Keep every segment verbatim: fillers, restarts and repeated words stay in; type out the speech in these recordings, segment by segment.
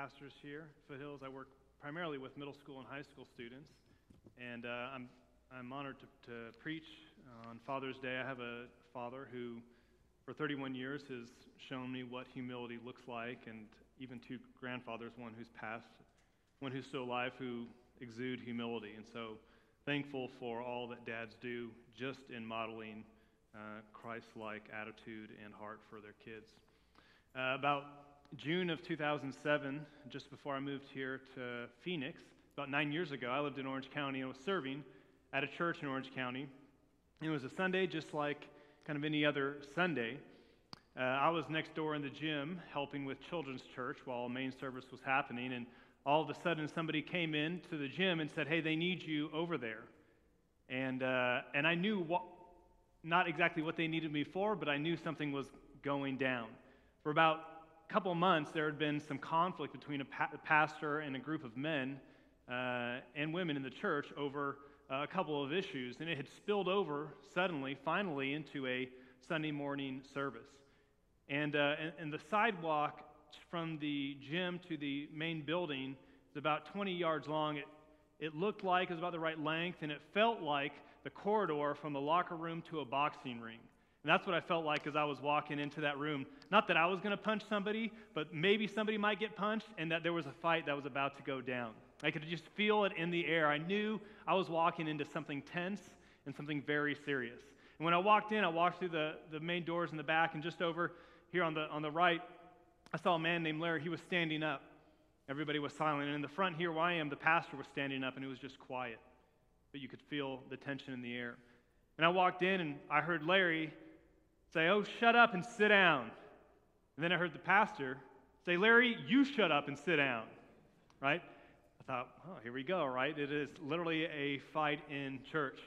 pastors here at Foothills. I work primarily with middle school and high school students, and uh, I'm I'm honored to, to preach on Father's Day. I have a father who, for thirty-one years, has shown me what humility looks like, and even two grandfathers, one who's passed, one who's still alive, who exude humility. And so thankful for all that dads do just in modeling uh, Christ-like attitude and heart for their kids. Uh, about June of two thousand seven, just before I moved here to Phoenix, about nine years ago, I lived in Orange County and was serving at a church in Orange County. It was a Sunday just like kind of any other Sunday. Uh, I was next door in the gym helping with children's church while main service was happening, and all of a sudden somebody came in to the gym and said, "Hey, they need you over there." And uh, and I knew what, not exactly what they needed me for, but I knew something was going down. For about a couple of months, there had been some conflict between a, pa- a pastor and a group of men uh, and women in the church over uh, a couple of issues, and it had spilled over suddenly, finally, into a Sunday morning service. And, uh, and, and the sidewalk from the gym to the main building is about twenty yards long. It, it looked like it was about the right length, and it felt like the corridor from the locker room to a boxing ring. And that's what I felt like as I was walking into that room. Not that I was going to punch somebody, but maybe somebody might get punched, and that there was a fight that was about to go down. I could just feel it in the air. I knew I was walking into something tense and something very serious. And when I walked in, I walked through the, the main doors in the back, and just over here on the on the right, I saw a man named Larry. He was standing up. Everybody was silent. And in the front here where I am, the pastor was standing up, and it was just quiet. But you could feel the tension in the air. And I walked in, and I heard Larry say, "Oh, shut up and sit down." And then I heard the pastor say, "Larry, you shut up and sit down." Right? I thought, oh, here we go, right? It is literally a fight in church.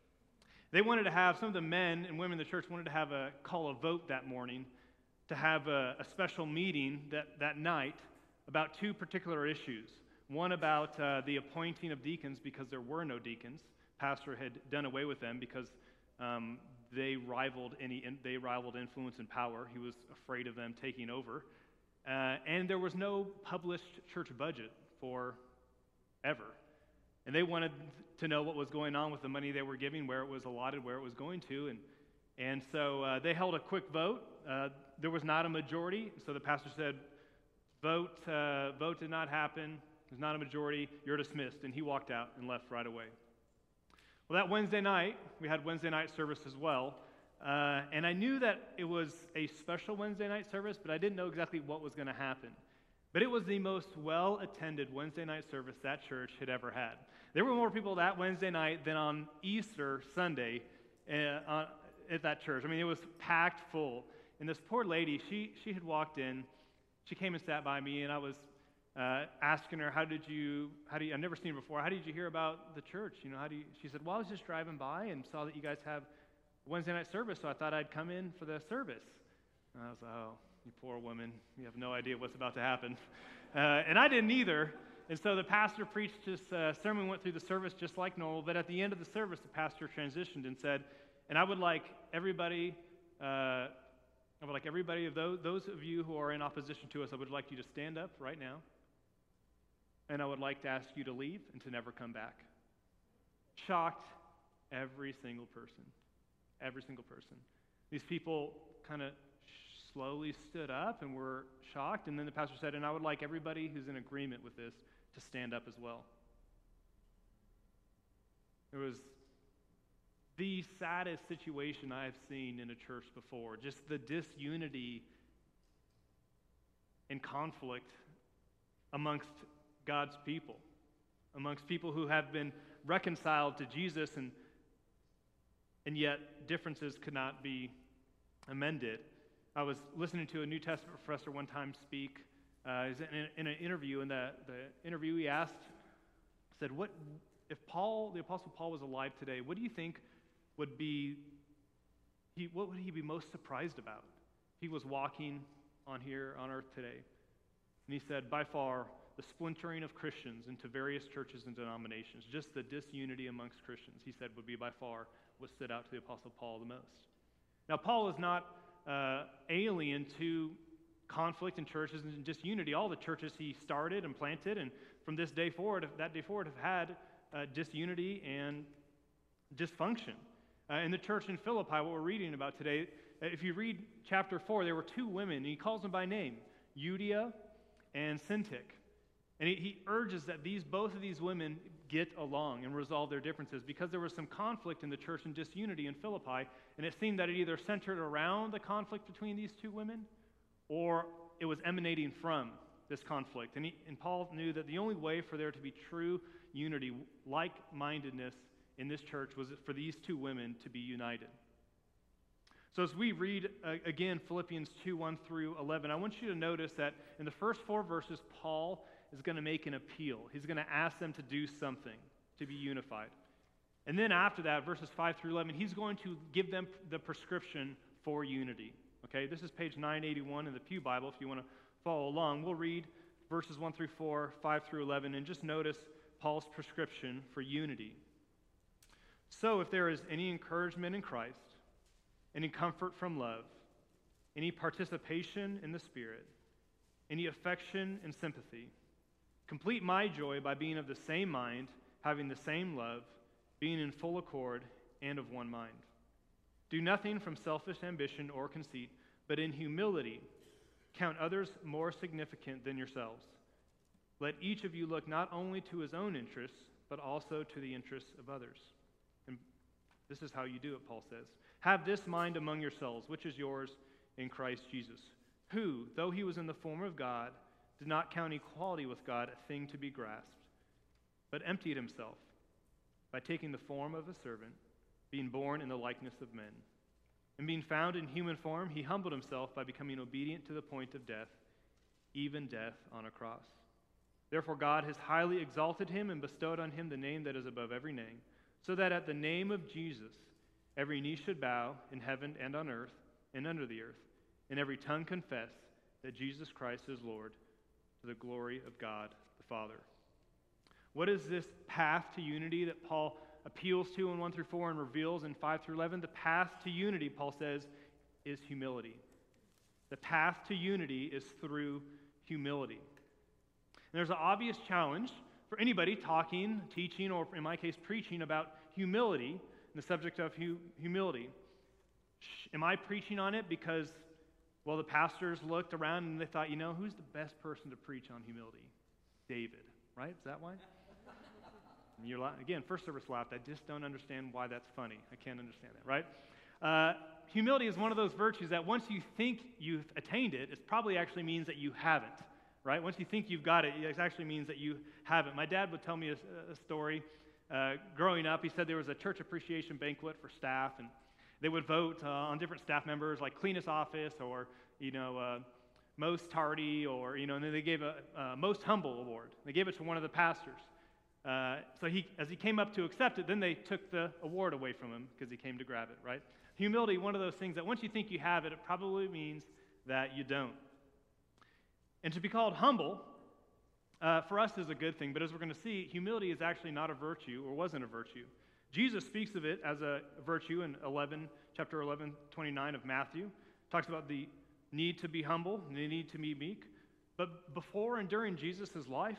They wanted to have, some of the men and women in the church wanted to have a call a vote that morning to have a, a special meeting that, that night about two particular issues. One about uh, the appointing of deacons, because there were no deacons. Pastor had done away with them because um, they rivaled any in, they rivaled influence and power. He was afraid of them taking over. Uh, and there was no published church budget for ever. And they wanted to know what was going on with the money they were giving, where it was allotted, where it was going to. And, and so uh, they held a quick vote. Uh, there was not a majority, so the pastor said, vote, uh, vote did not happen. There's not a majority. You're dismissed. And he walked out and left right away. Well, that Wednesday night, we had Wednesday night service as well. Uh, and I knew that it was a special Wednesday night service, but I didn't know exactly what was going to happen. But it was the most well-attended Wednesday night service that church had ever had. There were more people that Wednesday night than on Easter Sunday uh, at that church. I mean, it was packed full. And this poor lady, she she had walked in. She came and sat by me, and I was uh, asking her, "How did you? How do you? I've never seen her before. How did you hear about the church? You know, how do you?" She said, "Well, I was just driving by and saw that you guys have Wednesday night service, so I thought I'd come in for the service." And I was like, "Oh, you poor woman, you have no idea what's about to happen." Uh, and I didn't either. And so the pastor preached his uh, sermon, went through the service just like normal, but at the end of the service, the pastor transitioned and said, "And I would like everybody, uh, I would like everybody of those, those of you who are in opposition to us, I would like you to stand up right now, and I would like to ask you to leave and to never come back." Shocked every single person, every single person. These people kind of slowly stood up and were shocked, and then the pastor said, "And I would like everybody who's in agreement with this to stand up as well." It was the saddest situation I've seen in a church before, just the disunity and conflict amongst God's people, amongst people who have been reconciled to Jesus, and and yet differences could not be amended. I was listening to a New Testament professor one time speak. Uh, he was in, in an interview, and the, the interviewee asked, said, "What if Paul, the Apostle Paul, was alive today? What do you think would be? He, what would he be most surprised about? He was walking on here on earth today." And he said, "By far, the splintering of Christians into various churches and denominations, just the disunity amongst Christians," he said, "would be by far what stood out to the Apostle Paul the most." Now, Paul is not uh, alien to conflict in churches and disunity. All the churches he started and planted, and from this day forward, that day forward, have had uh, disunity and dysfunction. Uh, in the church in Philippi, what we're reading about today, if you read chapter four, there were two women, and he calls them by name, Euodia and Syntyche. And he, he urges that these both of these women get along and resolve their differences, because there was some conflict in the church and disunity in Philippi, and it seemed that it either centered around the conflict between these two women, or it was emanating from this conflict. And, he, and Paul knew that the only way for there to be true unity, like-mindedness in this church, was for these two women to be united. So as we read, uh, again, Philippians two, one through eleven, I want you to notice that in the first four verses, Paul is going to make an appeal. He's going to ask them to do something to be unified. And then after that, verses five through eleven, he's going to give them the prescription for unity. Okay, this is page nine eighty-one in the Pew Bible if you want to follow along. We'll read verses one through four, five through eleven, and just notice Paul's prescription for unity. So if there is any encouragement in Christ, any comfort from love, any participation in the Spirit, any affection and sympathy, complete my joy by being of the same mind, having the same love, being in full accord and of one mind. Do nothing from selfish ambition or conceit, but in humility count others more significant than yourselves. Let each of you look not only to his own interests, but also to the interests of others. And this is how you do it, Paul says. Have this mind among yourselves, which is yours in Christ Jesus, who, though he was in the form of God, did not count equality with God a thing to be grasped, but emptied himself by taking the form of a servant, being born in the likeness of men. And being found in human form, he humbled himself by becoming obedient to the point of death, even death on a cross. Therefore God has highly exalted him and bestowed on him the name that is above every name, so that at the name of Jesus every knee should bow in heaven and on earth and under the earth, and every tongue confess that Jesus Christ is Lord, to the glory of God the Father. What is this path to unity that Paul appeals to in one through four and reveals in five through eleven? The path to unity, Paul says, is humility. The path to unity is through humility. And there's an obvious challenge for anybody talking, teaching, or in my case, preaching about humility, the subject of hu- humility. Am I preaching on it because, well, the pastors looked around and they thought, you know, who's the best person to preach on humility? David, right? Is that why? And you're la- again, first service laughed. I just don't understand why that's funny. I can't understand that, right? Uh, humility is one of those virtues that once you think you've attained it, it probably actually means that you haven't, right? Once you think you've got it, it actually means that you haven't. My dad would tell me a, a story. Uh, growing up, he said there was a church appreciation banquet for staff, and they would vote uh, on different staff members, like cleanest office, or you know, uh, most tardy, or you know, and then they gave a uh, most humble award. They gave it to one of the pastors. Uh, so he, as he came up to accept it, then they took the award away from him because he came to grab it. Right? Humility, one of those things that once you think you have it, it probably means that you don't. And to be called humble, uh, for us is a good thing, but as we're going to see, humility is actually not a virtue, or wasn't a virtue. Jesus speaks of it as a virtue in eleven, chapter eleven, twenty-nine of Matthew. Talks about the need to be humble, and the need to be meek. But before and during Jesus' life,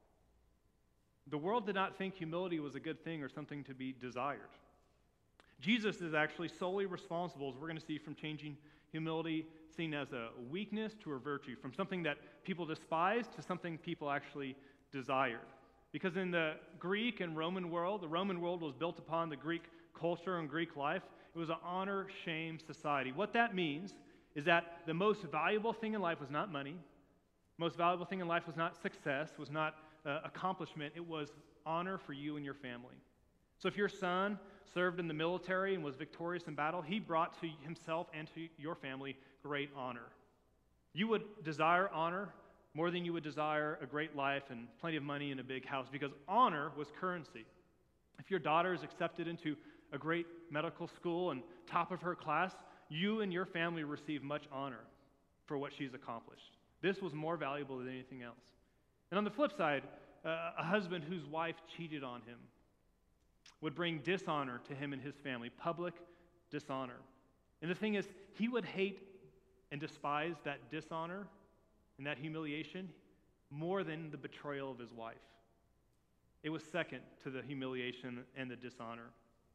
the world did not think humility was a good thing or something to be desired. Jesus is actually solely responsible, as we're going to see, from changing humility seen as a weakness to a virtue, from something that people despised to something people actually desired. Because in the Greek and Roman world, the Roman world was built upon the Greek culture and Greek life. It was an honor-shame society. What that means is that the most valuable thing in life was not money. The most valuable thing in life was not success, was not uh, accomplishment. It was honor for you and your family. So if your son served in the military and was victorious in battle, he brought to himself and to your family great honor. You would desire honor more than you would desire a great life and plenty of money and a big house, because honor was currency. If your daughter is accepted into a great medical school and top of her class, you and your family receive much honor for what she's accomplished. This was more valuable than anything else. And on the flip side, uh, a husband whose wife cheated on him would bring dishonor to him and his family, public dishonor. And the thing is, he would hate and despise that dishonor in that humiliation more than the betrayal of his wife. It was second to the humiliation and the dishonor.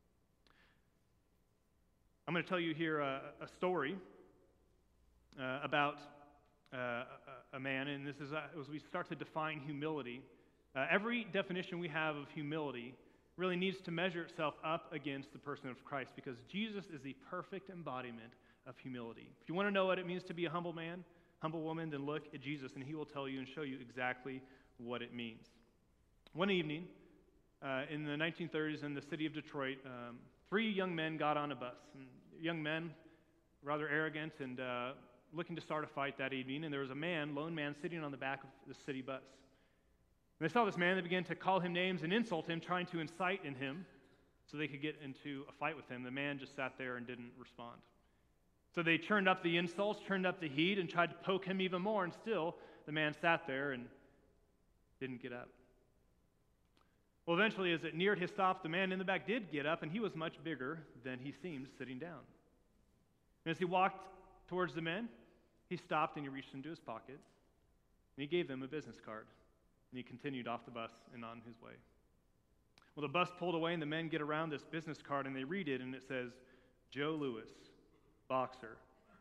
I'm going to tell you here a, a story uh, about uh, a, a man, and this is uh, as we start to define humility. Uh, every definition we have of humility really needs to measure itself up against the person of Christ, because Jesus is the perfect embodiment of humility. If you want to know what it means to be a humble man, humble woman, then look at Jesus, and he will tell you and show you exactly what it means. One evening, uh, in the nineteen thirties in the city of Detroit, um, three young men got on a bus. And young men, rather arrogant and uh, looking to start a fight that evening, and there was a man, lone man, sitting on the back of the city bus. And they saw this man, they began to call him names and insult him, trying to incite in him so they could get into a fight with him. The man just sat there and didn't respond. So they turned up the insults, turned up the heat, and tried to poke him even more, and still the man sat there and didn't get up. Well, eventually, as it neared his stop, the man in the back did get up, and he was much bigger than he seemed sitting down. And as he walked towards the men, he stopped and he reached into his pocket, and he gave them a business card, and he continued off the bus and on his way. Well, the bus pulled away, and the men get around this business card, and they read it, and it says, Joe Louis, boxer.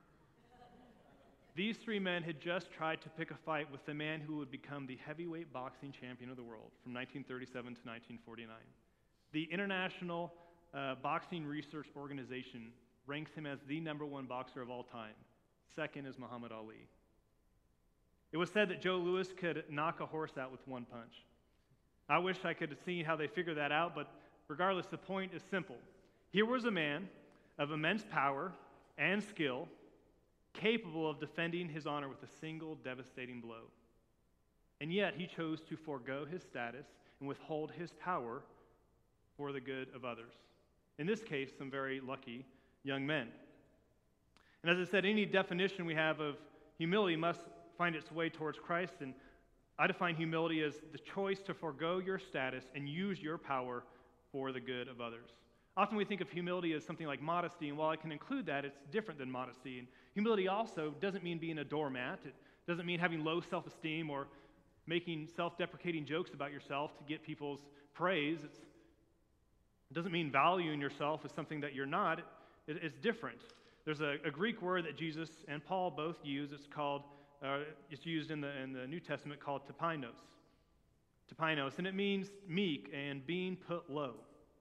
These three men had just tried to pick a fight with the man who would become the heavyweight boxing champion of the world from nineteen thirty-seven to nineteen forty-nine. The International uh, Boxing Research Organization ranks him as the number one boxer of all time. Second is Muhammad Ali. It was said that Joe Louis could knock a horse out with one punch. I wish I could have seen how they figured that out, but regardless, the point is simple. Here was a man of immense power and skill, capable of defending his honor with a single devastating blow. And yet he chose to forego his status and withhold his power for the good of others. In this case, some very lucky young men. And as I said, any definition we have of humility must find its way towards Christ, and I define humility as the choice to forego your status and use your power for the good of others. Often we think of humility as something like modesty, and while I can include that, it's different than modesty. And humility also doesn't mean being a doormat. It doesn't mean having low self-esteem or making self-deprecating jokes about yourself to get people's praise. It's, it doesn't mean valuing yourself as something that you're not. It, it, it's different. There's a, a Greek word that Jesus and Paul both use. It's called, uh, it's used in the, in the New Testament called tapainos. Tapainos, and it means meek and being put low.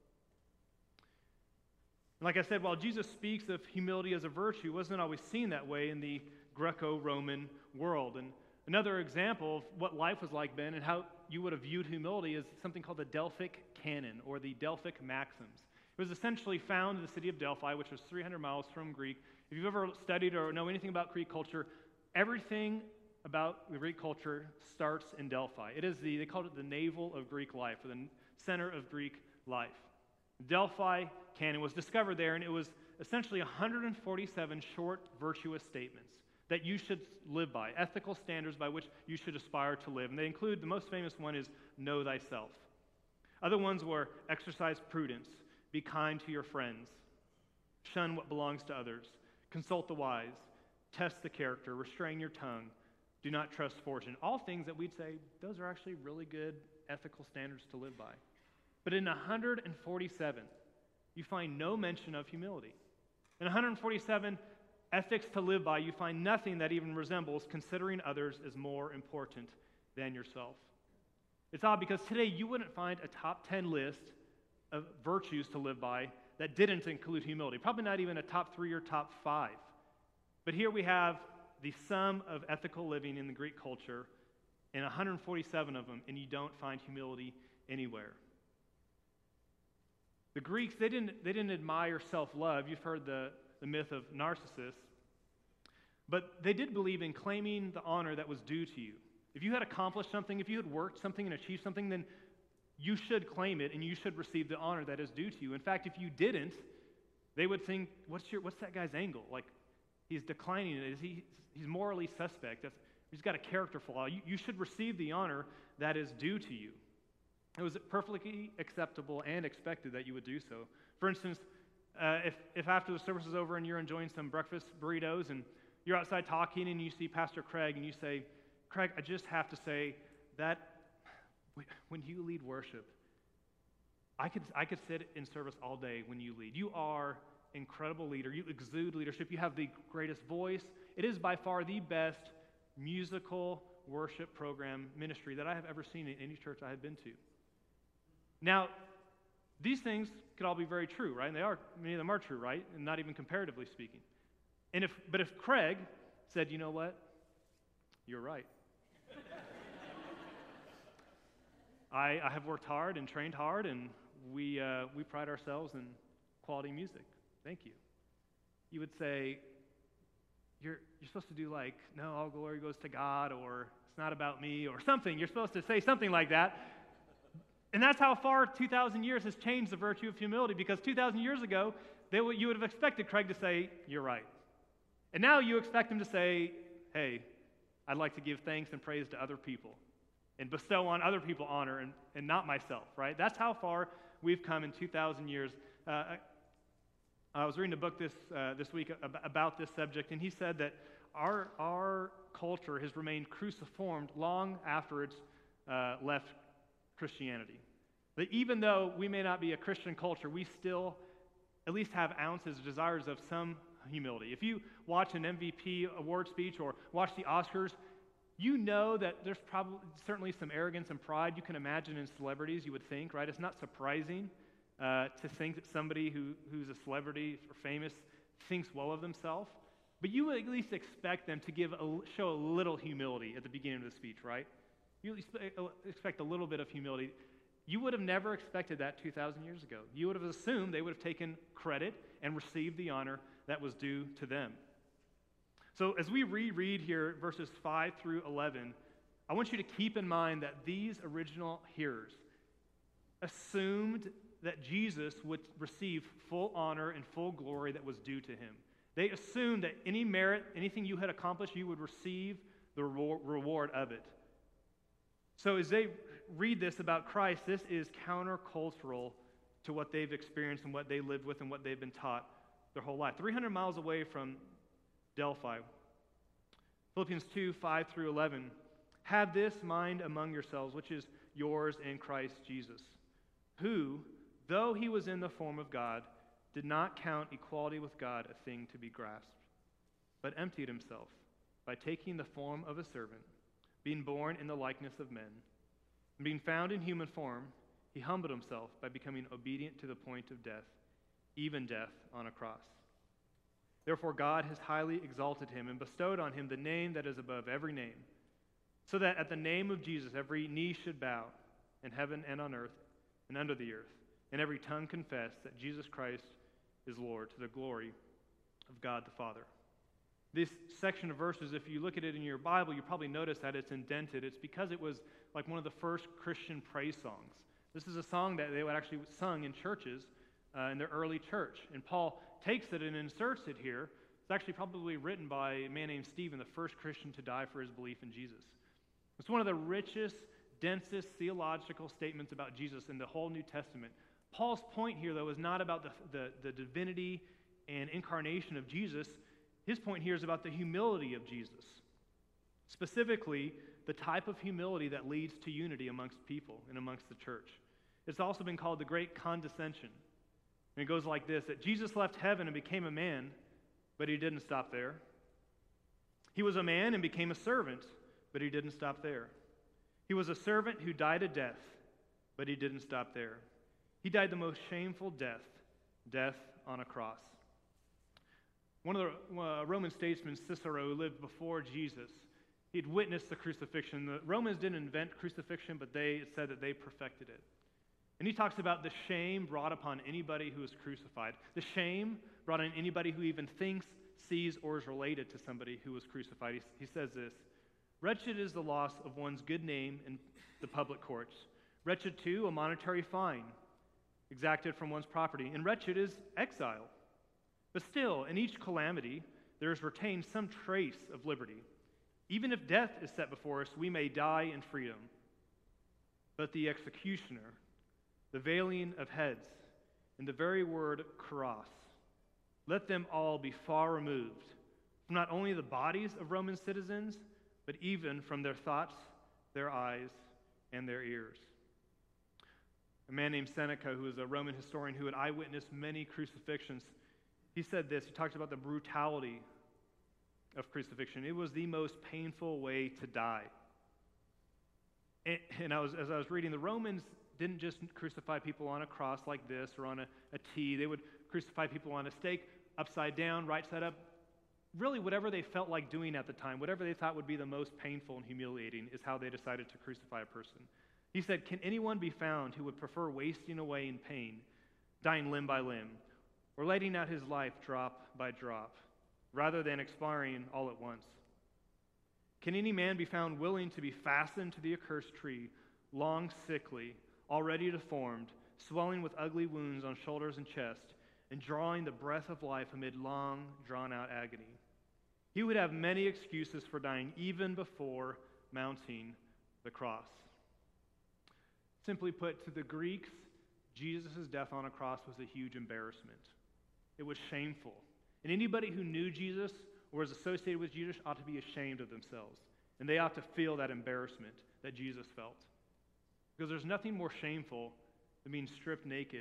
Like I said, while Jesus speaks of humility as a virtue, it wasn't always seen that way in the Greco-Roman world. And another example of what life was like then and how you would have viewed humility is something called the Delphic Canon, or the Delphic Maxims. It was essentially found in the city of Delphi, which was three hundred miles from Greek. If you've ever studied or know anything about Greek culture, everything about the Greek culture starts in Delphi. It is the, they called it the navel of Greek life, or the center of Greek life. Delphi Canon was discovered there, and it was essentially one hundred forty-seven short, virtuous statements that you should live by, ethical standards by which you should aspire to live. And they include, the most famous one is, know thyself. Other ones were, exercise prudence, be kind to your friends, shun what belongs to others, consult the wise, test the character, restrain your tongue, do not trust fortune. All things that we'd say, those are actually really good ethical standards to live by. But in one hundred forty-seven, you find no mention of humility. In one hundred forty-seven ethics to live by, you find nothing that even resembles considering others as more important than yourself. It's odd because today you wouldn't find a top ten list of virtues to live by that didn't include humility. Probably not even a top three or top five. But here we have the sum of ethical living in the Greek culture, and one hundred forty-seven of them, and you don't find humility anywhere. The Greeks, they didn't, they didn't admire self-love. You've heard the, the myth of Narcissus. But they did believe in claiming the honor that was due to you. If you had accomplished something, if you had worked something and achieved something, then you should claim it and you should receive the honor that is due to you. In fact, if you didn't, they would think, what's your, what's that guy's angle? Like, he's declining it. Is he, he's morally suspect. That's, he's got a character flaw. You, you should receive the honor that is due to you. It was perfectly acceptable and expected that you would do so. For instance, uh, if, if after the service is over and you're enjoying some breakfast burritos and you're outside talking and you see Pastor Craig and you say, Craig, I just have to say that when you lead worship, I could I could sit in service all day when you lead. You are an incredible leader. You exude leadership. You have the greatest voice. It is by far the best musical worship program ministry that I have ever seen in any church I have been to. Now, these things could all be very true, right? And they are, many of them are true, right? And not even comparatively speaking. And if, but if Craig said, you know what? You're right. I, I have worked hard and trained hard, and we uh, we pride ourselves in quality music. Thank you. You would say, you're you're supposed to do like, no, all glory goes to God, or it's not about me, or something. You're supposed to say something like that. And that's how far two thousand years has changed the virtue of humility, because two thousand years ago, they would, you would have expected Craig to say, you're right. And now you expect him to say, hey, I'd like to give thanks and praise to other people and bestow on other people honor and, and not myself, right? That's how far we've come in two thousand years. Uh, I was reading a book this uh, this week about this subject, and he said that our, our culture has remained cruciformed long after it's uh, left Christianity. That even though we may not be a Christian culture, we still at least have ounces, desires of some humility. If you watch an M V P award speech or watch the Oscars, you know that there's probably certainly some arrogance and pride you can imagine in celebrities, you would think, right? It's not surprising uh, to think that somebody who, who's a celebrity or famous thinks well of themselves. But you would at least expect them to give a, show a little humility at the beginning of the speech, right? You expect a little bit of humility. You would have never expected that two thousand years ago. You would have assumed they would have taken credit and received the honor that was due to them. So as we reread here verses five through eleven, I want you to keep in mind that these original hearers assumed that Jesus would receive full honor and full glory that was due to him. They assumed that any merit, anything you had accomplished, you would receive the reward of it. So as they read this about Christ, this is countercultural to what they've experienced and what they lived with and what they've been taught their whole life. three hundred miles away from Delphi. Philippians two, five through eleven. Have this mind among yourselves, which is yours in Christ Jesus, who, though he was in the form of God, did not count equality with God a thing to be grasped, but emptied himself by taking the form of a servant, being born in the likeness of men. And being found in human form, he humbled himself by becoming obedient to the point of death, even death on a cross. Therefore God has highly exalted him and bestowed on him the name that is above every name, so that at the name of Jesus every knee should bow, in heaven and on earth and under the earth, and every tongue confess that Jesus Christ is Lord, to the glory of God the Father. This section of verses, if you look at it in your Bible, you probably notice that it's indented. It's because it was like one of the first Christian praise songs. This is a song that they would actually sung in churches uh, in their early church. And Paul takes it and inserts it here. It's actually probably written by a man named Stephen, the first Christian to die for his belief in Jesus. It's one of the richest, densest theological statements about Jesus in the whole New Testament. Paul's point here, though, is not about the, the, the divinity and incarnation of Jesus. His point here is about the humility of Jesus. Specifically, the type of humility that leads to unity amongst people and amongst the church. It's also been called the great condescension. And it goes like this, that Jesus left heaven and became a man, but he didn't stop there. He was a man and became a servant, but he didn't stop there. He was a servant who died a death, but he didn't stop there. He died the most shameful death, death on a cross. One of the uh, Roman statesmen, Cicero, who lived before Jesus, he'd witnessed the crucifixion. The Romans didn't invent crucifixion, but they it said that they perfected it. And he talks about the shame brought upon anybody who is crucified. The shame brought on anybody who even thinks, sees, or is related to somebody who was crucified. He, he says this, wretched is the loss of one's good name in the public courts. Wretched, too, a monetary fine exacted from one's property. And wretched is exile. But still, in each calamity, there is retained some trace of liberty. Even if death is set before us, we may die in freedom. But the executioner, the veiling of heads, and the very word cross, let them all be far removed from not only the bodies of Roman citizens, but even from their thoughts, their eyes, and their ears. A man named Seneca, who was a Roman historian who had eyewitnessed many crucifixions, he said this. He talked about the brutality of crucifixion. It was the most painful way to die. And, and I was, as I was reading, the Romans didn't just crucify people on a cross like this or on a, a T. They would crucify people on a stake, upside down, right side up. Really, whatever they felt like doing at the time, whatever they thought would be the most painful and humiliating is how they decided to crucify a person. He said, "Can anyone be found who would prefer wasting away in pain, dying limb by limb, or letting out his life drop by drop, rather than expiring all at once? Can any man be found willing to be fastened to the accursed tree, long sickly, already deformed, swelling with ugly wounds on shoulders and chest, and drawing the breath of life amid long, drawn-out agony? He would have many excuses for dying even before mounting the cross." Simply put, to the Greeks, Jesus' death on a cross was a huge embarrassment. It was shameful. And anybody who knew Jesus or was associated with Jesus ought to be ashamed of themselves. And they ought to feel that embarrassment that Jesus felt. Because there's nothing more shameful than being stripped naked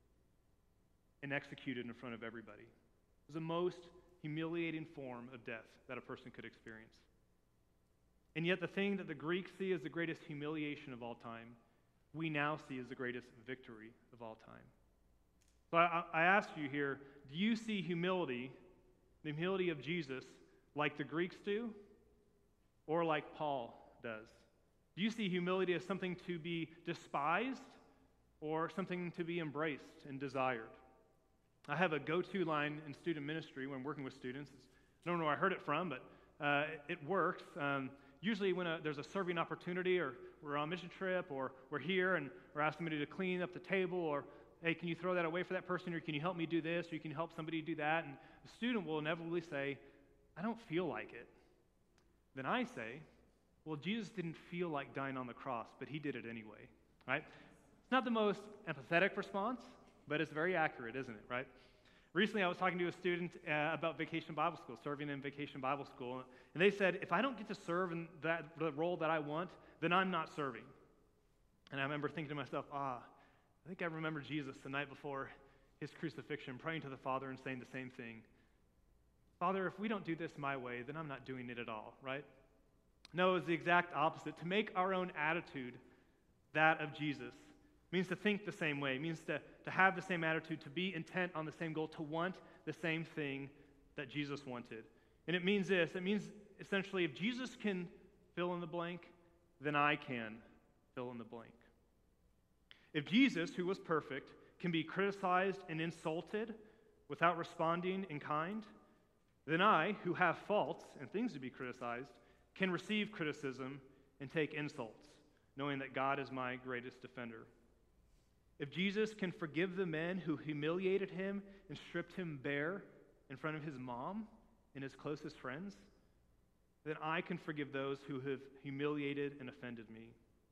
and executed in front of everybody. It was the most humiliating form of death that a person could experience. And yet the thing that the Greeks see as the greatest humiliation of all time, we now see as the greatest victory of all time. So I, I ask you here, do you see humility, the humility of Jesus, like the Greeks do, or like Paul does? Do you see humility as something to be despised, or something to be embraced and desired? I have a go-to line in student ministry when I'm working with students. I don't know where I heard it from, but uh, it works. Um, usually when a, there's a serving opportunity, or we're on a mission trip, or we're here and we're asking somebody to clean up the table, or, hey, can you throw that away for that person, or can you help me do this, or you can help somebody do that, and the student will inevitably say, I don't feel like it. Then I say, well, Jesus didn't feel like dying on the cross, but he did it anyway, right? It's not the most empathetic response, but it's very accurate, isn't it, right? Recently, I was talking to a student uh, about Vacation Bible School, serving in Vacation Bible School, and they said, if I don't get to serve in that the role that I want, then I'm not serving. And I remember thinking to myself, ah, I think I remember Jesus the night before his crucifixion, praying to the Father and saying the same thing. Father, if we don't do this my way, then I'm not doing it at all, right? No, it's the exact opposite. To make our own attitude that of Jesus means to think the same way. It means to, to have the same attitude, to be intent on the same goal, to want the same thing that Jesus wanted. And it means this. It means essentially if Jesus can fill in the blank, then I can fill in the blank. If Jesus, who was perfect, can be criticized and insulted without responding in kind, then I, who have faults and things to be criticized, can receive criticism and take insults, knowing that God is my greatest defender. If Jesus can forgive the men who humiliated him and stripped him bare in front of his mom and his closest friends, then I can forgive those who have humiliated and offended me.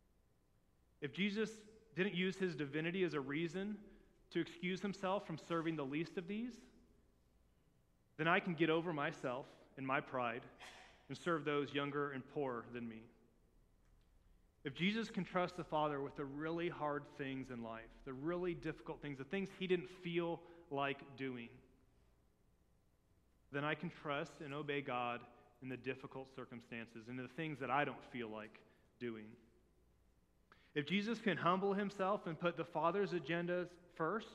If Jesus didn't use his divinity as a reason to excuse himself from serving the least of these, then I can get over myself and my pride and serve those younger and poorer than me. If Jesus can trust the Father with the really hard things in life, the really difficult things, the things he didn't feel like doing, then I can trust and obey God in the difficult circumstances and the things that I don't feel like doing. If Jesus can humble himself and put the Father's agendas first,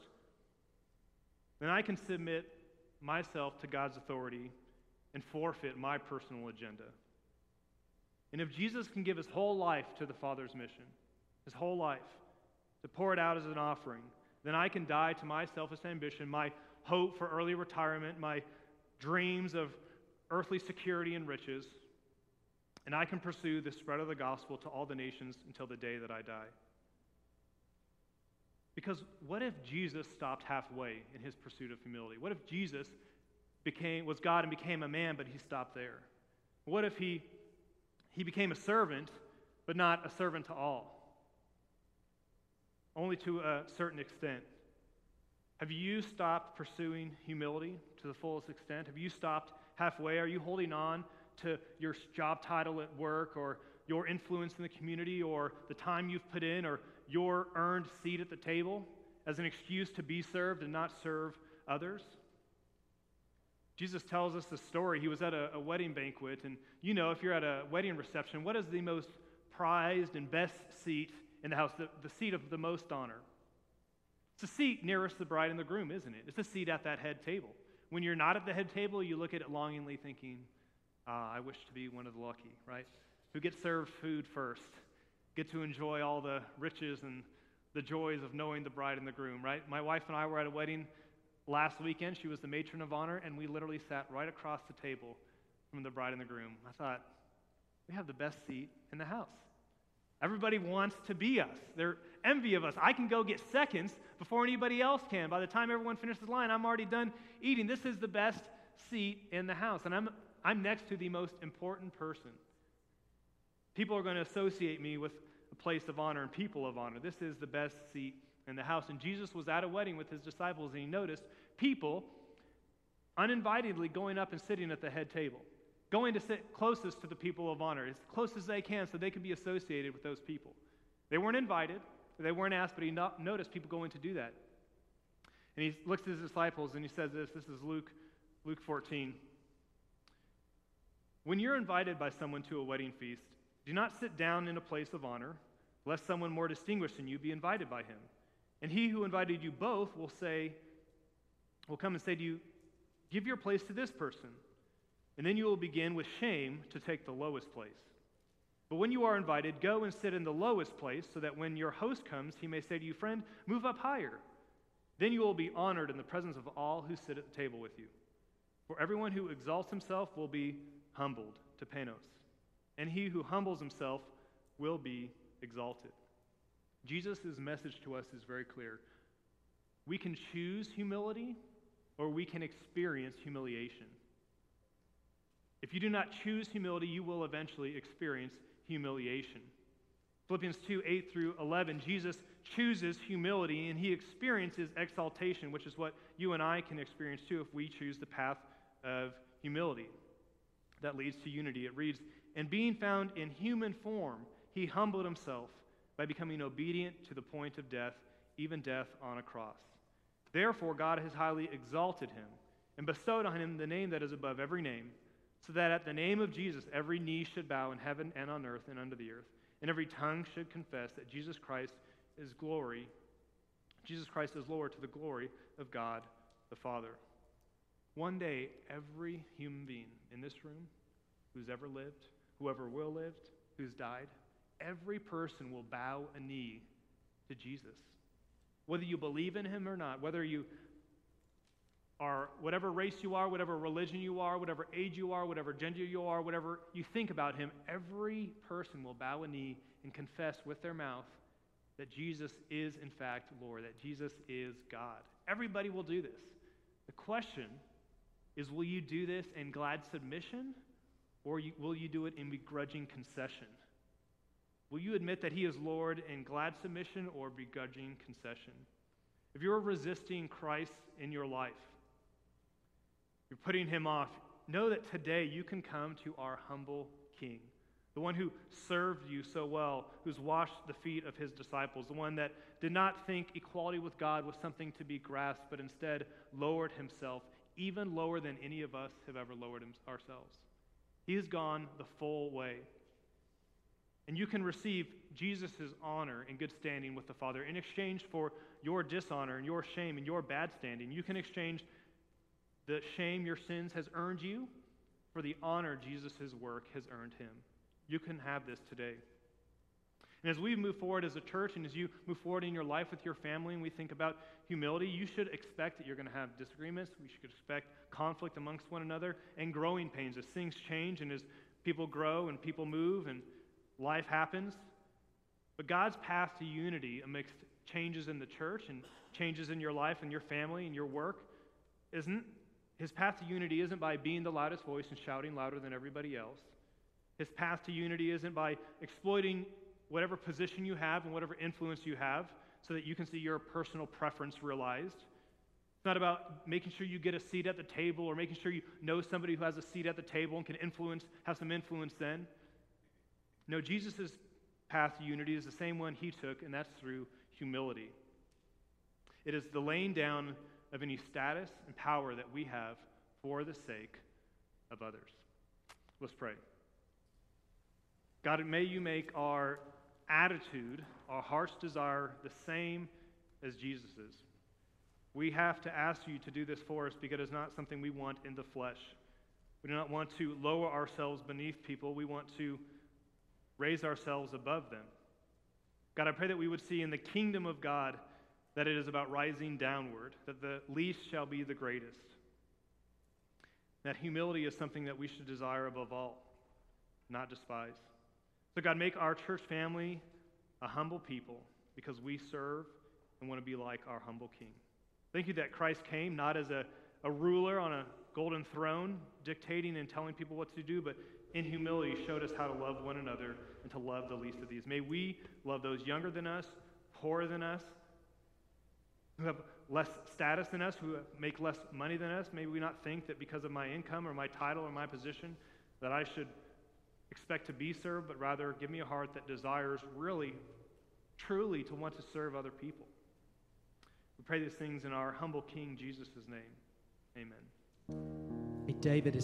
then I can submit myself to God's authority and forfeit my personal agenda. And if Jesus can give his whole life to the Father's mission, his whole life, to pour it out as an offering, then I can die to my selfish ambition, my hope for early retirement, my dreams of earthly security and riches, and I can pursue the spread of the gospel to all the nations until the day that I die. Because what if Jesus stopped halfway in his pursuit of humility? What if Jesus became was God and became a man, but he stopped there? What if he he became a servant, but not a servant to all? Only to a certain extent. Have you stopped pursuing humility to the fullest extent? Have you stopped halfway? Are you holding on to your job title at work or your influence in the community or the time you've put in or your earned seat at the table as an excuse to be served and not serve others. Jesus tells us the story. He was at a, a wedding banquet, and you know, if you're at a wedding reception, what is the most prized and best seat in the house, the, the seat of the most honor? It's the seat nearest the bride and the groom, isn't it? It's the seat at that head table. When you're not at the head table, you look at it longingly thinking, ah, I wish to be one of the lucky, right? Who gets served food first, get to enjoy all the riches and the joys of knowing the bride and the groom, right? My wife and I were at a wedding last weekend. She was the matron of honor, and we literally sat right across the table from the bride and the groom. I thought, we have the best seat in the house. Everybody wants to be us. They're envy of us. I can go get seconds before anybody else can. By the time everyone finishes the line, I'm already done eating. This is the best seat in the house, and I'm I'm next to the most important person. People are going to associate me with a place of honor and people of honor. This is the best seat in the house. And Jesus was at a wedding with his disciples, and he noticed people uninvitedly going up and sitting at the head table, going to sit closest to the people of honor, as close as they can so they could be associated with those people. They weren't invited, they weren't asked, but he no- noticed people going to do that. And he looks at his disciples and he says this, this is Luke, Luke fourteen. When you're invited by someone to a wedding feast, do not sit down in a place of honor, lest someone more distinguished than you be invited by him. And he who invited you both will say, will come and say to you, give your place to this person. And then you will begin with shame to take the lowest place. But when you are invited, go and sit in the lowest place, so that when your host comes, he may say to you, friend, move up higher. Then you will be honored in the presence of all who sit at the table with you. For everyone who exalts himself will be humbled to Panos, and he who humbles himself will be exalted. Jesus' message to us is very clear. We can choose humility, or we can experience humiliation. If you do not choose humility, you will eventually experience humiliation. Philippians two, eight through eleven, Jesus chooses humility and he experiences exaltation, which is what you and I can experience too if we choose the path of humility. That leads to unity. It reads, and being found in human form, he humbled himself by becoming obedient to the point of death, even death on a cross. Therefore, God has highly exalted him and bestowed on him the name that is above every name, so that at the name of Jesus every knee should bow in heaven and on earth and under the earth, and every tongue should confess that Jesus Christ is glory, Jesus Christ is Lord, to the glory of God the Father. One day, every human being in this room who's ever lived, whoever will live, who's died, every person will bow a knee to Jesus. Whether you believe in him or not, whether you are, whatever race you are, whatever religion you are, whatever age you are, whatever gender you are, whatever you think about him, every person will bow a knee and confess with their mouth that Jesus is in fact Lord, that Jesus is God. Everybody will do this. The question is, will you do this in glad submission, or you, will you do it in begrudging concession? Will you admit that he is Lord in glad submission or begrudging concession? If you're resisting Christ in your life, you're putting him off, know that today you can come to our humble King, the one who served you so well, who's washed the feet of his disciples, the one that did not think equality with God was something to be grasped, but instead lowered himself, even lower than any of us have ever lowered him, ourselves. He has gone the full way. And you can receive Jesus' honor and good standing with the Father in exchange for your dishonor and your shame and your bad standing. You can exchange the shame your sins has earned you for the honor Jesus' work has earned him. You can have this today. And as we move forward as a church and as you move forward in your life with your family and we think about humility, you should expect that you're going to have disagreements. We should expect conflict amongst one another and growing pains as things change and as people grow and people move and life happens. But God's path to unity amidst changes in the church and changes in your life and your family and your work isn't, his path to unity isn't by being the loudest voice and shouting louder than everybody else. His path to unity isn't by exploiting whatever position you have and whatever influence you have so that you can see your personal preference realized. It's not about making sure you get a seat at the table or making sure you know somebody who has a seat at the table and can influence, have some influence then. No, Jesus' path to unity is the same one he took, and that's through humility. It is the laying down of any status and power that we have for the sake of others. Let's pray. God, may you make our attitude, our heart's desire, the same as Jesus's. We have to ask you to do this for us because it's not something we want in the flesh. We do not want to lower ourselves beneath people. We want to raise ourselves above them. God, I pray that we would see in the kingdom of God that it is about rising downward, that the least shall be the greatest. That humility is something that we should desire above all, not despise. So God, make our church family a humble people because we serve and want to be like our humble King. Thank you that Christ came not as a, a ruler on a golden throne, dictating and telling people what to do, but in humility showed us how to love one another and to love the least of these. May we love those younger than us, poorer than us, who have less status than us, who make less money than us. May we not think that because of my income or my title or my position that I should expect to be served, but rather give me a heart that desires really, truly to want to serve other people. We pray these things in our humble King Jesus' name. Amen. David is